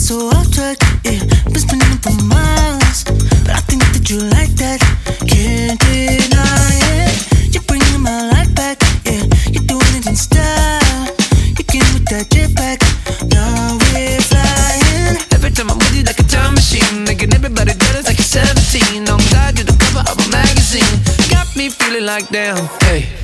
so off track, yeah. Been spinning them for miles, but I think that you like that. Can't deny it. You're bringing my life back, yeah. You're doing it in style. You came with that jetpack, now we're flying. Every time I'm with you like a time machine, making everybody jealous like you're 17. On God, you're the cover of a magazine. Got me feeling like damn, hey.